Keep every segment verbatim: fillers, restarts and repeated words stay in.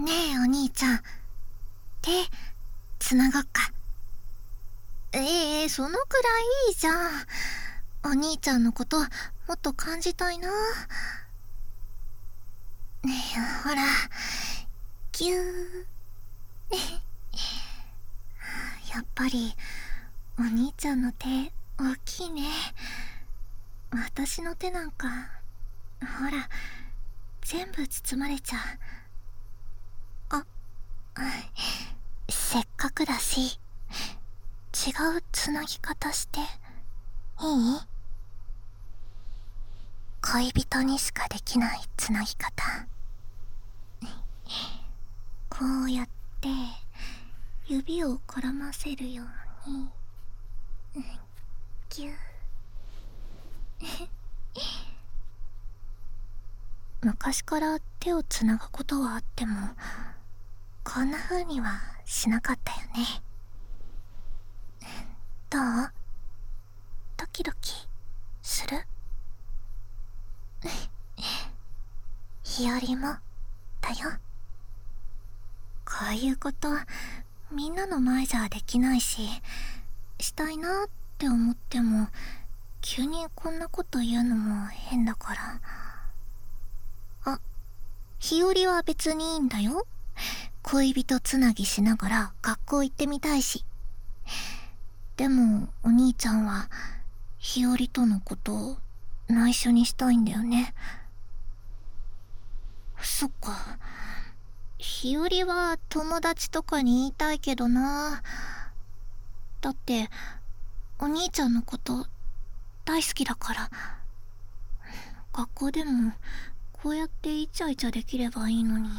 ねえお兄ちゃん、手つながっか。ええー、そのくらいいいじゃん。お兄ちゃんのこともっと感じたいな。ねえ、ほら、ぎゅー。やっぱりお兄ちゃんの手大きいね。私の手なんかほら全部包まれちゃう。あ、せっかくだし違うつなぎ方していい？恋人にしかできないつなぎ方。こうやって指を絡ませるようにぎゅー。昔から手をつなぐことはあってもこんな風にはしなかったよね。どう？ドキドキする？日和もだよ。こういうことみんなの前じゃできないし、したいなって思っても急にこんなこと言うのも変だから。あ、日和は別にいいんだよ。恋人つなぎしながら学校行ってみたいし。でもお兄ちゃんは日和とのことを内緒にしたいんだよね。そっか。日和は友達とかに言いたいけどな。だってお兄ちゃんのこと大好きだから。学校でもこうやってイチャイチャできればいいのに。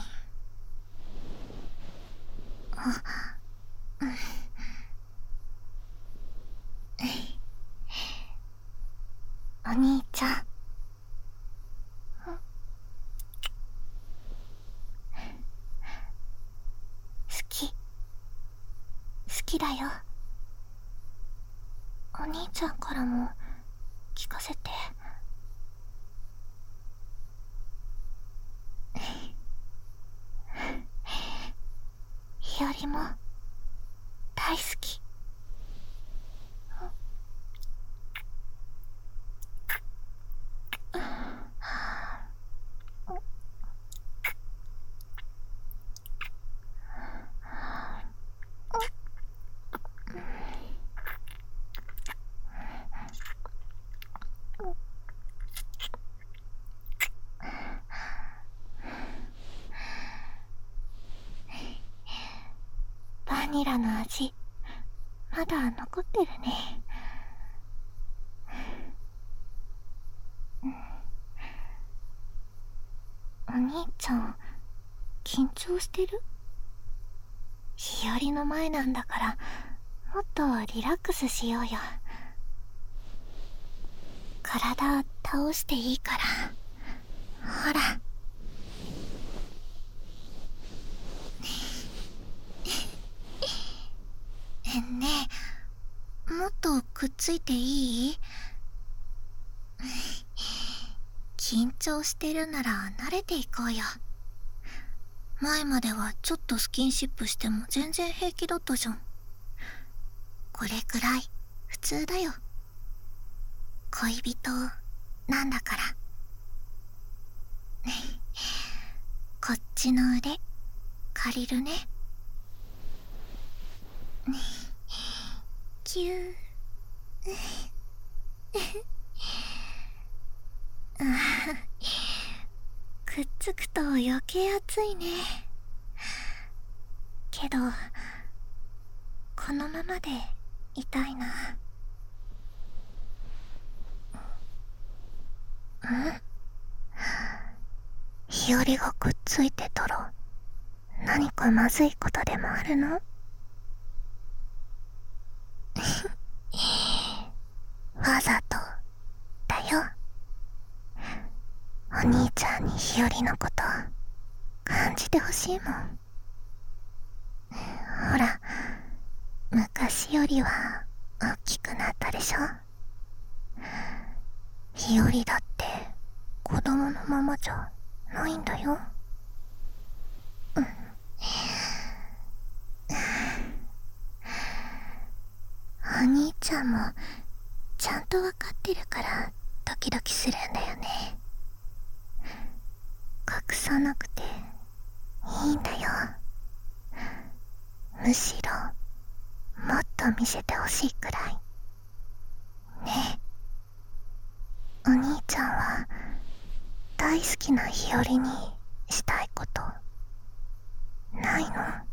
あ、うん。お兄ちゃん、好き好きだよ。お兄ちゃんからも聞かせて。日和も大好き。バニラの味まだ残ってるね。お兄ちゃん緊張してる？日和の前なんだからもっとリラックスしようよ。体倒していいから。ほら。ねえ、もっとくっついていい？緊張してるなら慣れていこうよ。前まではちょっとスキンシップしても全然平気だったじゃん。これくらい普通だよ。恋人なんだから。こっちの腕借りるね。ぎゅー。くっつくと余計熱いね。けどこのままでいたいな。うん？日和がくっついてたら何かまずいことでもあるの？わざとだよ。お兄ちゃんに日和のこと感じてほしいもん。ほら、昔よりは大きくなったでしょ。日和だって子供のままじゃないんだよ。うん。 兄ちゃんもちゃんとわかってるからドキドキするんだよね。隠さなくていいんだよ。むしろもっと見せてほしいくらいね。お兄ちゃんは大好きな日和にしたいことないの？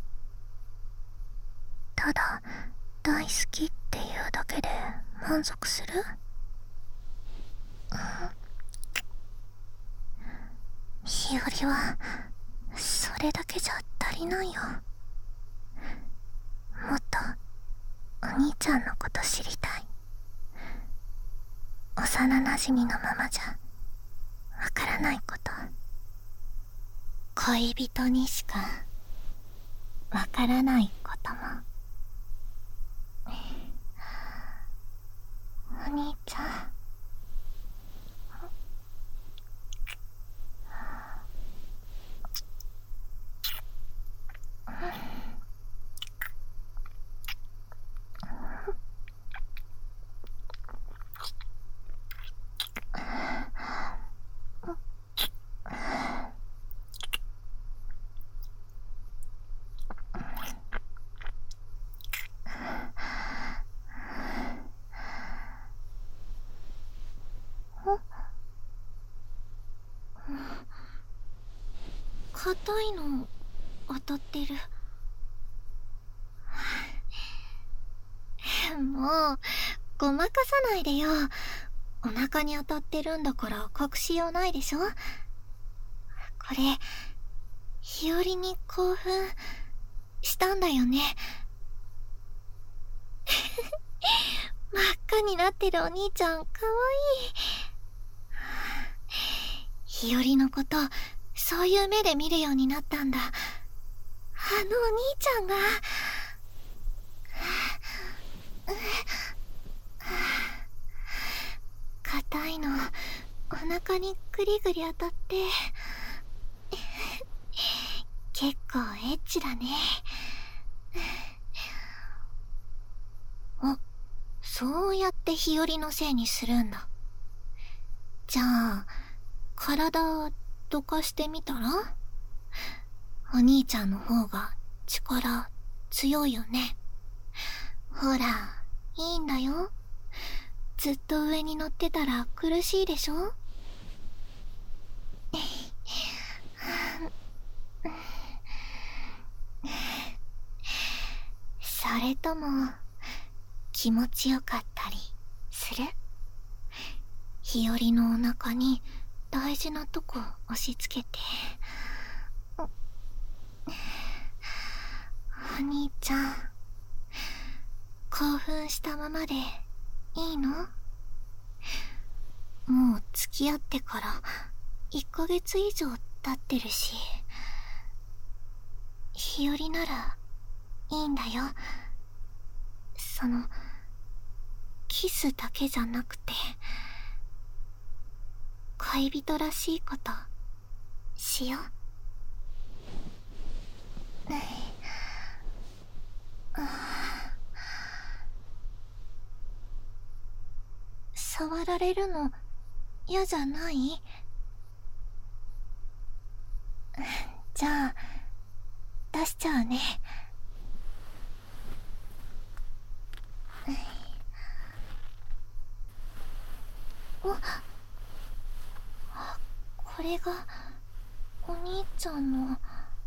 ただ大好きっていうだけで満足する？日和はそれだけじゃ足りないよ。もっとお兄ちゃんのこと知りたい。幼なじみのままじゃわからないこと、恋人にしかわからないことも。お兄ちゃん、硬いの当たってる。もうごまかさないでよ。お腹に当たってるんだから隠しようないでしょ。これ日和に興奮したんだよね。真っ赤になってるお兄ちゃんかわいい。日和のことそういう目で見るようになったんだ。あのお兄ちゃんが硬いのお腹にグリグリ当たって結構エッチだね。あ、そうやって日和のせいにするんだ。じゃあ体どかしてみたら？お兄ちゃんの方が力強いよね。ほら、いいんだよ。ずっと上に乗ってたら苦しいでしょ。それとも気持ちよかったりする？日和のお腹に大事なとこ押し付けて。お兄ちゃん、興奮したままでいいの？もう付き合ってからいっかげつ以上経ってるし、日和ならいいんだよ。そのキスだけじゃなくて恋人らしいことしよう。触られるの嫌じゃない？じゃあ出しちゃうね。お、これがお兄ちゃんの。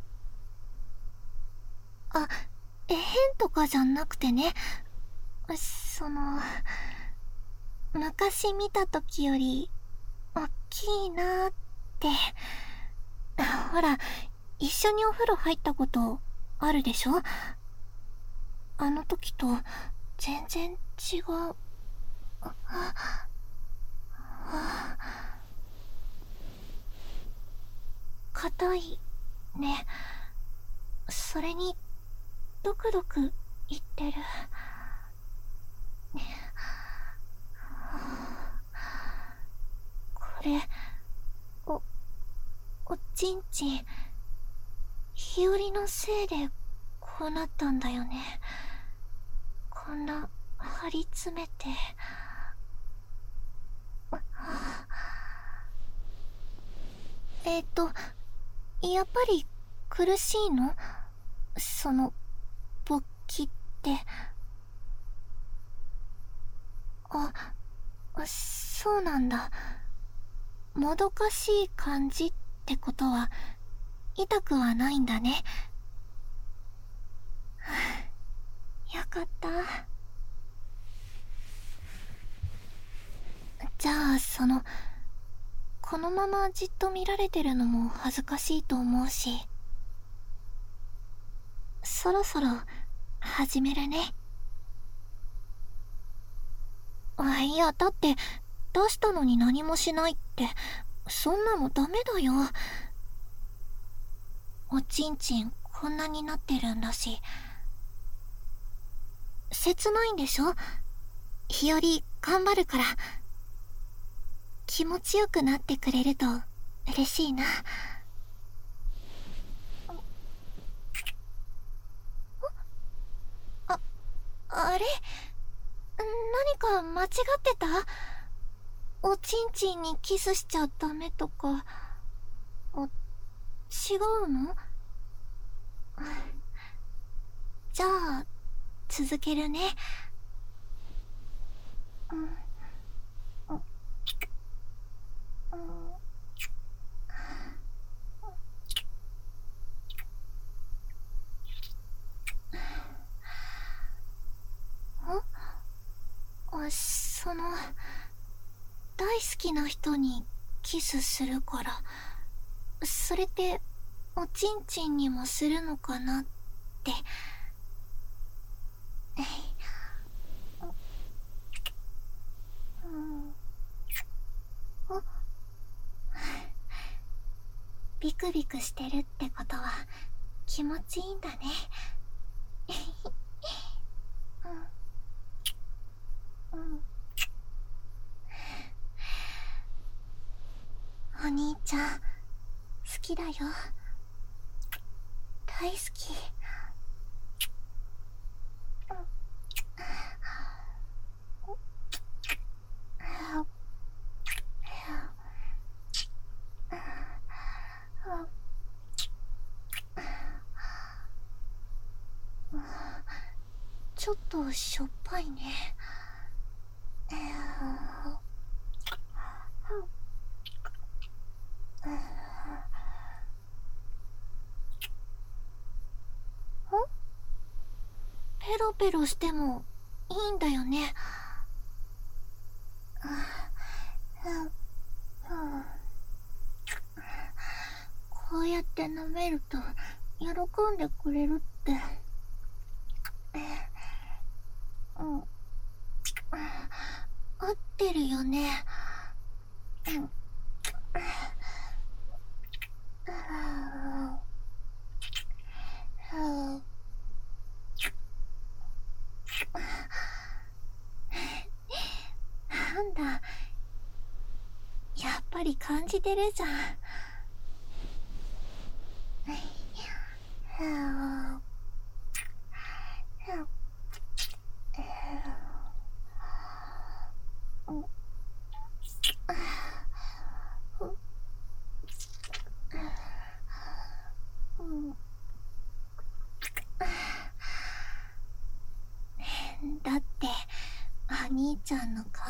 あ、変とかじゃなくてね、その昔見た時より大きいなーって。ほら、一緒にお風呂入ったことあるでしょ？あの時と全然違う。硬いね。それにドクドクいってる。これおおちんちん日和のせいでこうなったんだよね。こんな張り詰めて。えっとやっぱり苦しいの？その勃起って。あ、そうなんだ。もどかしい感じってことは痛くはないんだね。よかった。じゃあそのこのままじっと見られてるのも恥ずかしいと思うし、そろそろ始めるね。あ、いやだって出したのに何もしないってそんなのダメだよ。おちんちんこんなになってるんだし。切ないんでしょ？日和頑張るから。気持ちよくなってくれると嬉しいな。あ、あれ？何か間違ってた？おちんちんにキスしちゃダメとか、あ、違うの？じゃあ続けるね。うん、うん、あ、その大好きな人にキスするから、それっておちんちんにもするのかなって。うん、あ、ビクビクしてるってことは気持ちいいんだね。うん、うん、お兄ちゃん好きだよ。大好き。ちょっとしょっぱいね。ペロペロしてもいいんだよね。こうやって舐めると喜んでくれるって。うん、合ってるよね。うん、なんだ、やっぱり感じてるじゃん。だってお兄ちゃんの顔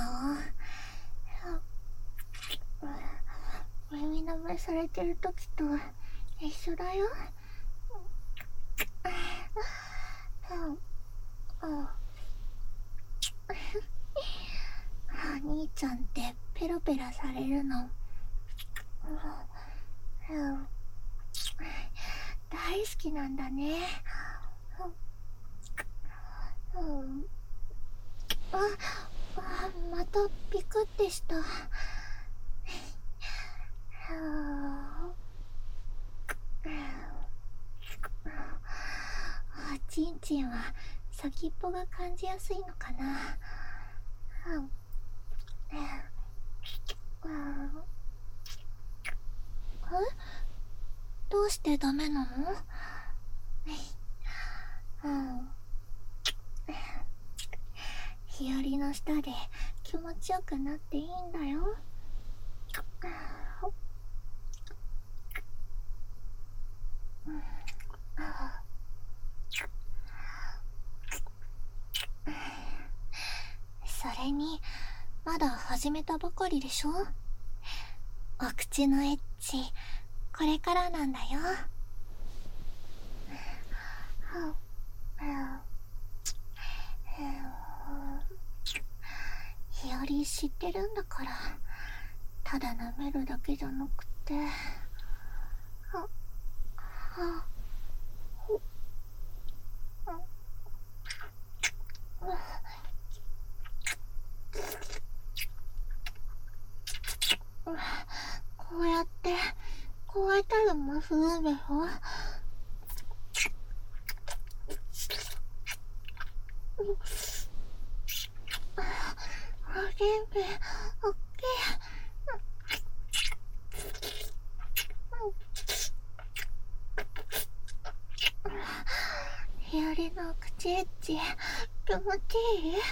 耳舐めされてる時と一緒だよ。お兄ちゃんってペロペロされるの大好きなんだね。あ、あ、またピクってした。おちんちんは先っぽが感じやすいのかな。え、どうしてダメなの？ 日和の下で気持ちよくなっていいんだよ。それにまだ始めたばかりでしょ。お口のエッチこれからなんだよ。日和知ってるんだから、ただ舐めるだけじゃなくて、ああこうやってこうやったらもするんでしょ。元気、おっきい。日和の口エッチ気持ちいい。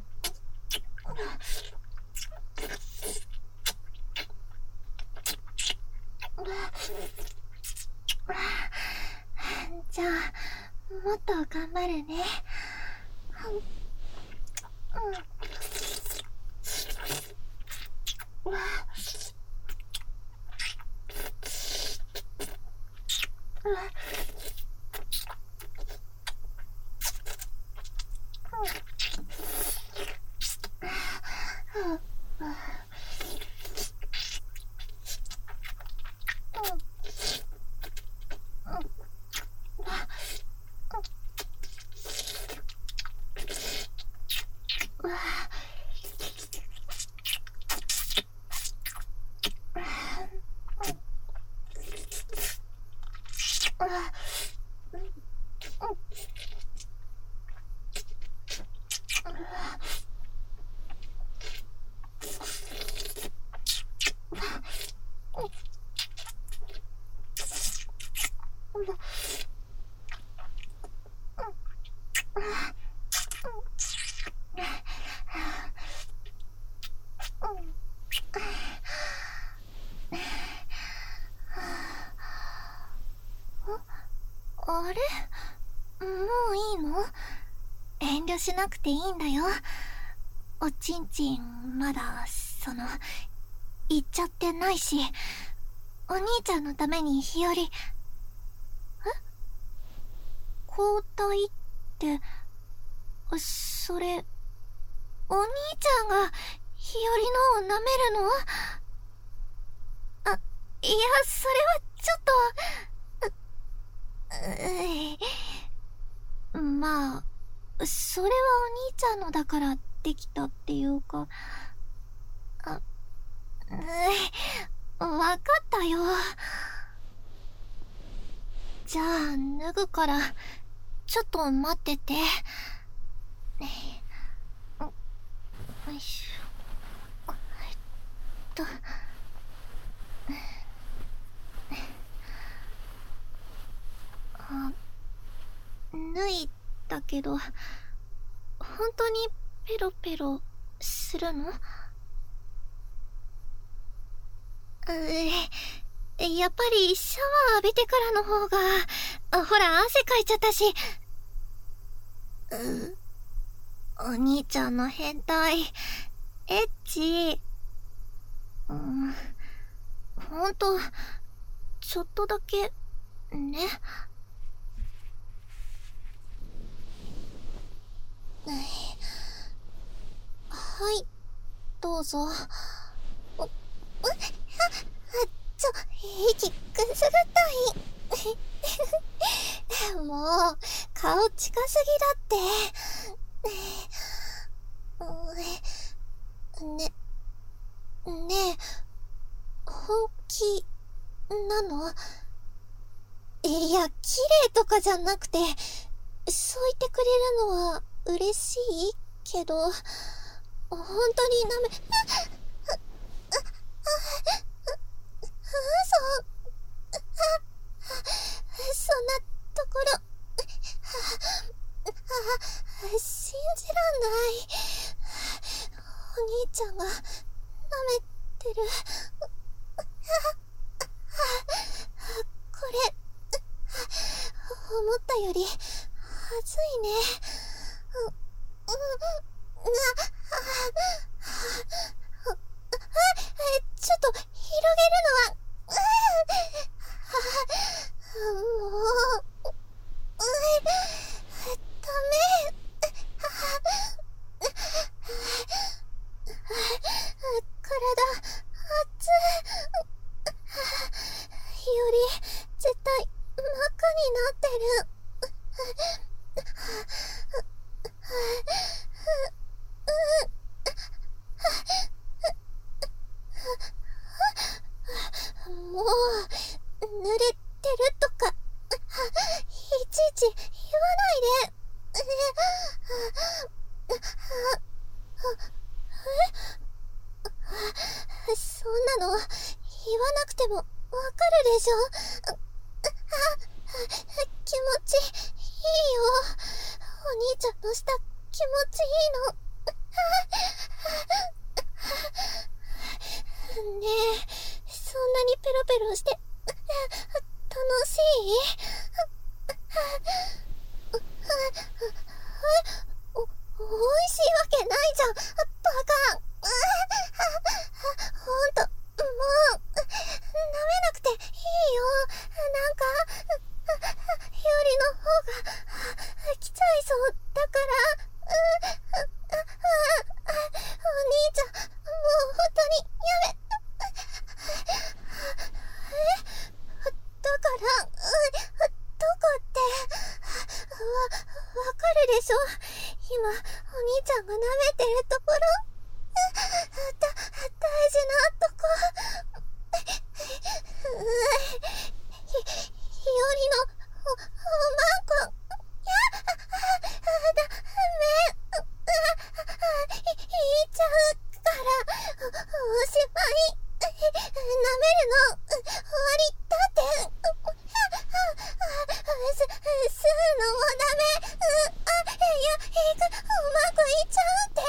じゃあもっと頑張るね。あれ？もういいの？遠慮しなくていいんだよ。おちんちんまだその言っちゃってないし、お兄ちゃんのために日和、え？交代ってそれお兄ちゃんが日和のを舐めるの？あ、いやそれはちょっとう、うまあそれはお兄ちゃんのだからできたっていうか、あ、う、わかったよ。じゃあ脱ぐからちょっと待ってて。よいしょ。えっとあ、脱いだけど本当にペロペロするの？うやっぱりシャワー浴びてからの方が、ほら汗かいちゃったし。う、お兄ちゃんの変態エッチ。うん、ほんとちょっとだけね。はい、どうぞ。お、うっ、あ、ちょ、息くすぐったい。もう顔近すぎだって。ね、ねえ、本気なの？いや、綺麗とかじゃなくて、そう言ってくれるのは嬉しいけど、本当になめ、あ、あ、あ、そ、そんなところ、信じらんない。 ちゃんが舐めてる。これ思ったよりはずいね。う、うん、な、ちょっと広げるのは、もう、ダメ。体、熱い。日和、絶対、真っ赤になってる。もう、濡れてるとか、いちいち言わないで。そんなの言わなくてもわかるでしょ。気持ちいいよ。お兄ちゃんの舌気持ちいいの。ねえ、そんなにペロペロして楽しい？お、おいしいわけないじゃん、バカ。ほんと、もう、舐めなくていいよ。なんか、日和の方が来ちゃいそうだから。お兄ちゃん、もう本当にやめ。え？だから、どこって、わ、わかるでしょ？今、お兄ちゃんが舐めてるところ。だ、大事なとこ。ひ、日和の、お、おまんこ。や、だ、め、い、いっちゃうから、お、おしまい。舐めるの、終わりだって。す、吸うのもダメ。あ、いや、いく、おまんこいっちゃうって。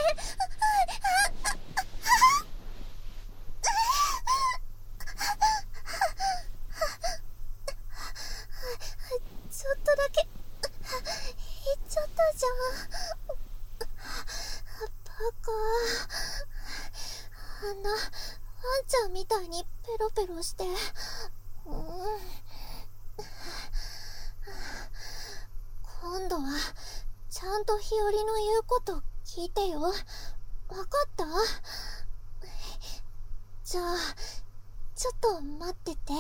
ちょっとだけ、いっちゃったじゃん。バカ。あんな、ワンちゃんみたいにペロペロして。うん、今度は、ちゃんと日和の言うこと聞いてよ。わかった？じゃあ、ちょっと待ってて。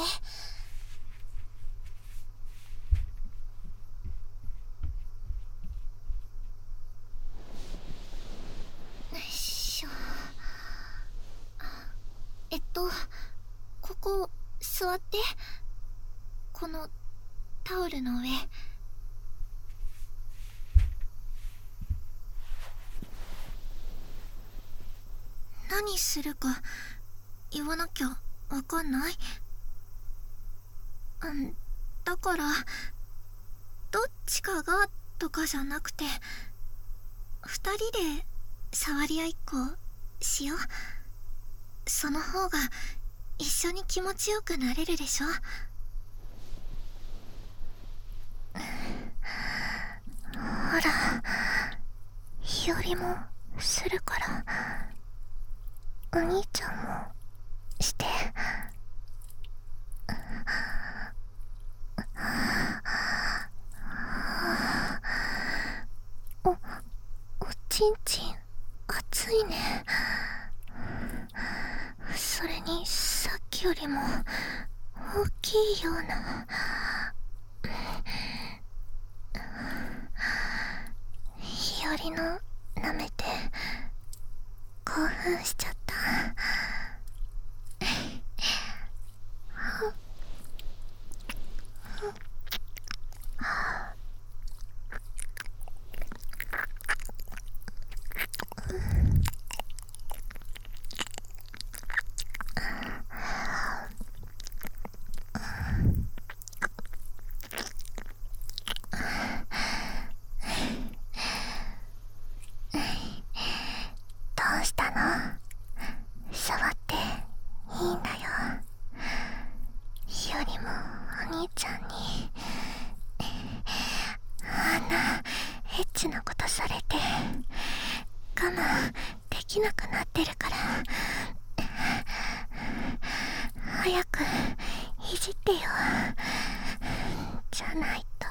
よいしょ。えっと、ここ、座って。この、タオルの上。何するか、言わなきゃわかんない？うん、だから、どっちかがとかじゃなくて、二人で触り合いっこしよう。その方が一緒に気持ちよくなれるでしょ。ほら、日和もするから、お兄ちゃんもして。お、おちんちん熱いね。それにさっきよりも大きいような。日和の舐めて興奮しちゃった。どうしたの？ チなことされて我慢できなくなってるから、早くいじってよ。じゃないと。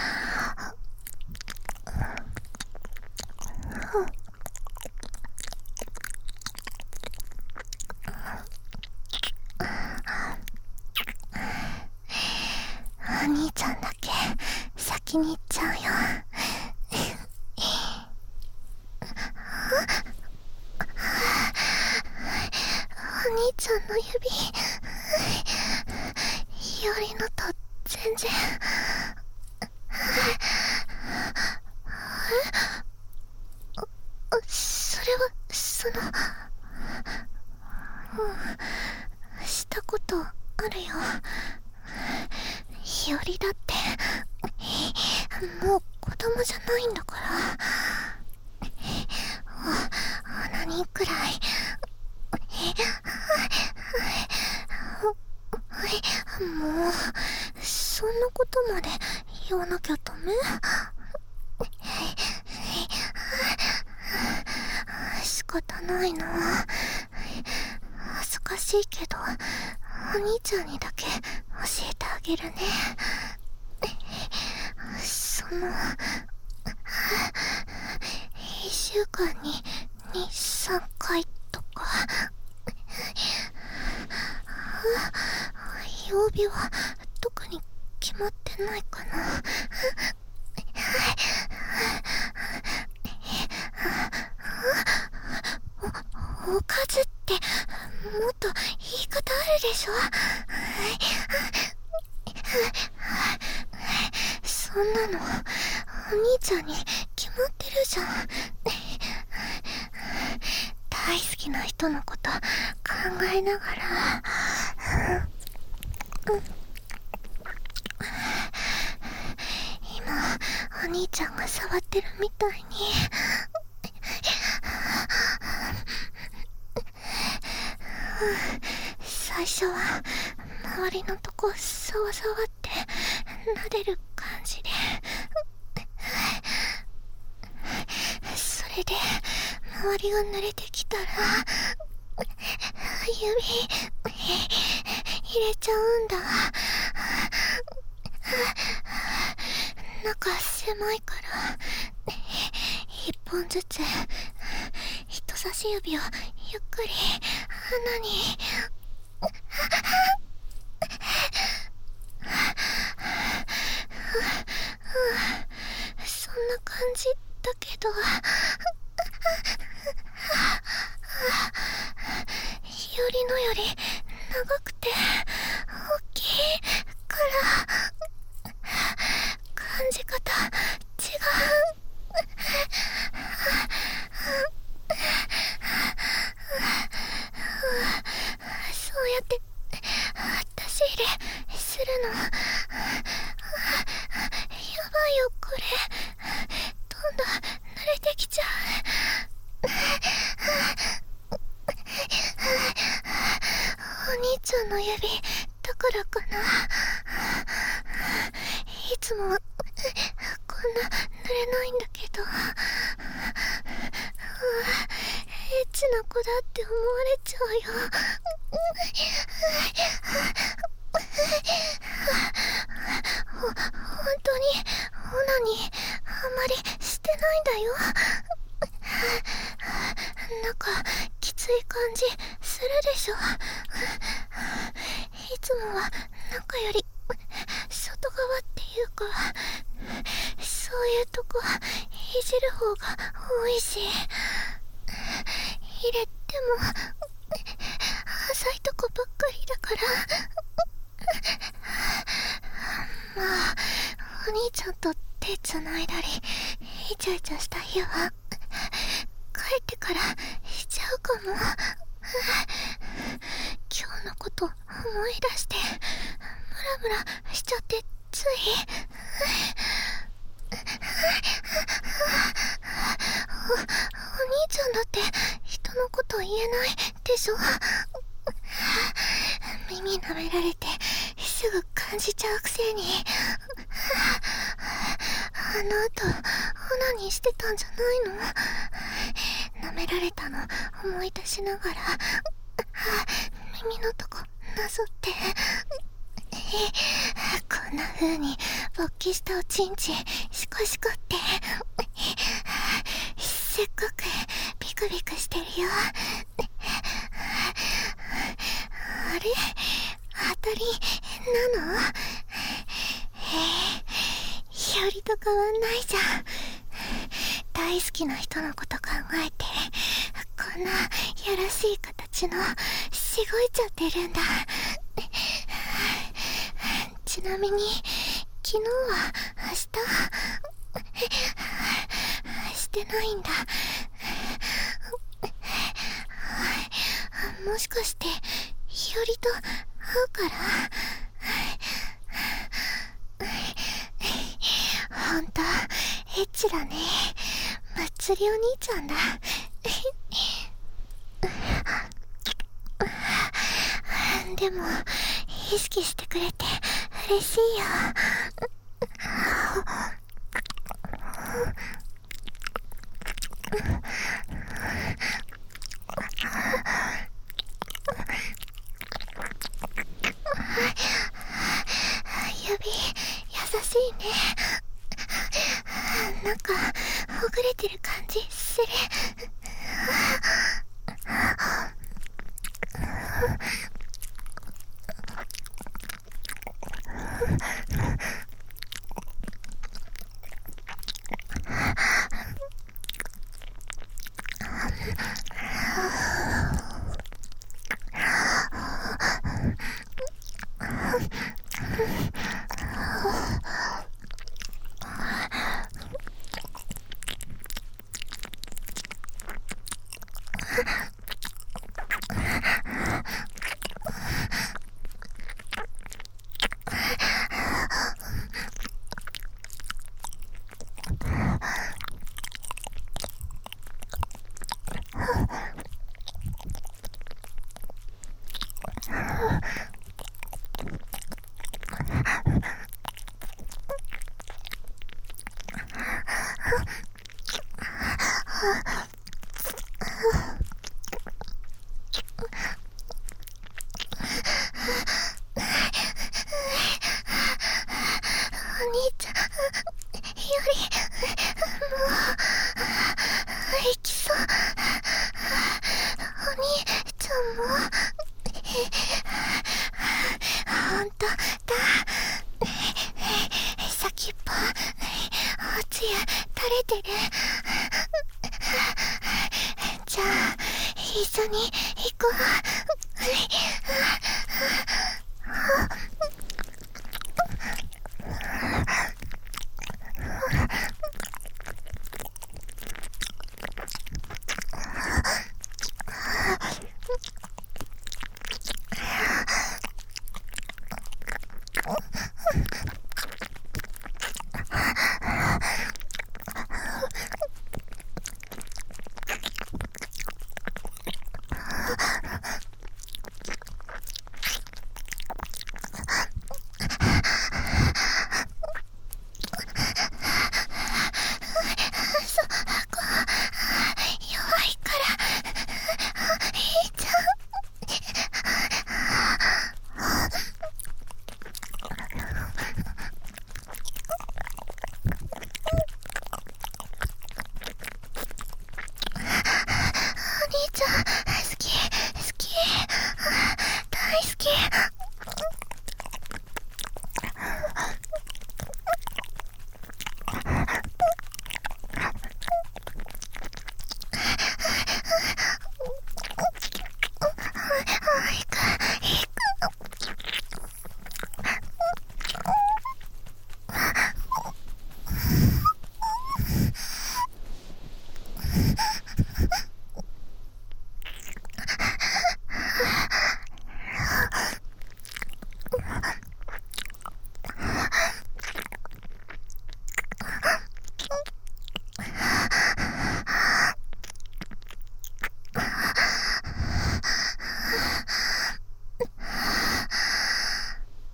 お兄ちゃんだけ先に行っちゃうよ。お兄ちゃんの指、日和のと全然。それはその、うん、したことあるよ。日和だってもう子供じゃないんだから。お鼻にくらいもうそんなことまで言わなきゃダメ？仕方ないな。恥ずかしいけどお兄ちゃんにだけ教えてあげるね。そのいっしゅうかんにに、さんかいとか。曜日は特に決まってないかな。お、おかずってもっと言い方あるでしょ。そんなのお兄ちゃんに決まってるじゃん。大好きな人のこと考えながら、うん、今お兄ちゃんが触ってるみたいに最初は周りのとこさわさわって撫でる感じで、それで周りが濡れてきたら指入れちゃうんだ。中狭いから一本ずつ人差し指をゆっくり穴に。そんな感じだけど日和のより長くて大きいから感じ方違う。そうやって出し入れするのやばいよこれ。どんどん濡れてきちゃう。お兄ちゃんの指だからかな。いつもこんな濡れないんだけど、エッチな子だって思われちゃうよ。ほ、本当にオナニーあんまりしてないんだよ。なんかきつい感じするでしょ。いつもは中より外側っていうか、そういうとこいじる方が多いし、入れても浅いとこばっかりだから。まあお兄ちゃんと手つないだりイチャイチャした日は帰ってからしちゃうかも。今日のこと思い出してムラムラしちゃってつい。お、お兄ちゃんだって人のこと言えないでしょ。耳舐められてすぐ感じちゃうくせに。あの後オナニーしてたんじゃないの？舐められたの思い出しながら耳のとこなぞってこんな風に勃起したおちんちシコシコってすっごくビクビクしてるよ。あれ当たりなの？日和と変わんないじゃん。大好きな人のこと考えてこんなやらしい形のしごいちゃってるんだ。ちなみに昨日は明日してないんだ。もしかして日和と会うから？ほんとエッチだね。まつりお兄ちゃんだ。でも意識してくれて嬉しいよ。指優しいね。なんかほぐれてる感じする。お兄ちゃんよりもういきそう。お兄ちゃんもほんとだ。先っぽおつゆ垂れてる。じゃあ一緒に行こう。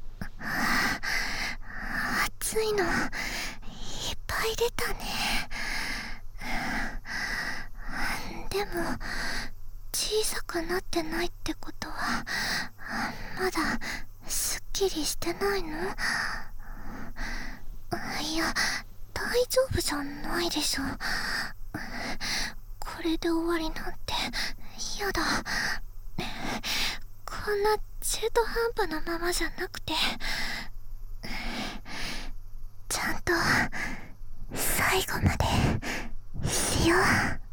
暑いのいっぱい出たね。 でも小さくなってないってことはまだすっきりしてないの？いや、大丈夫じゃないでしょ。これで終わりなんて嫌だ。こんな中途半端なままじゃなくて、ちゃんと最後までしよう。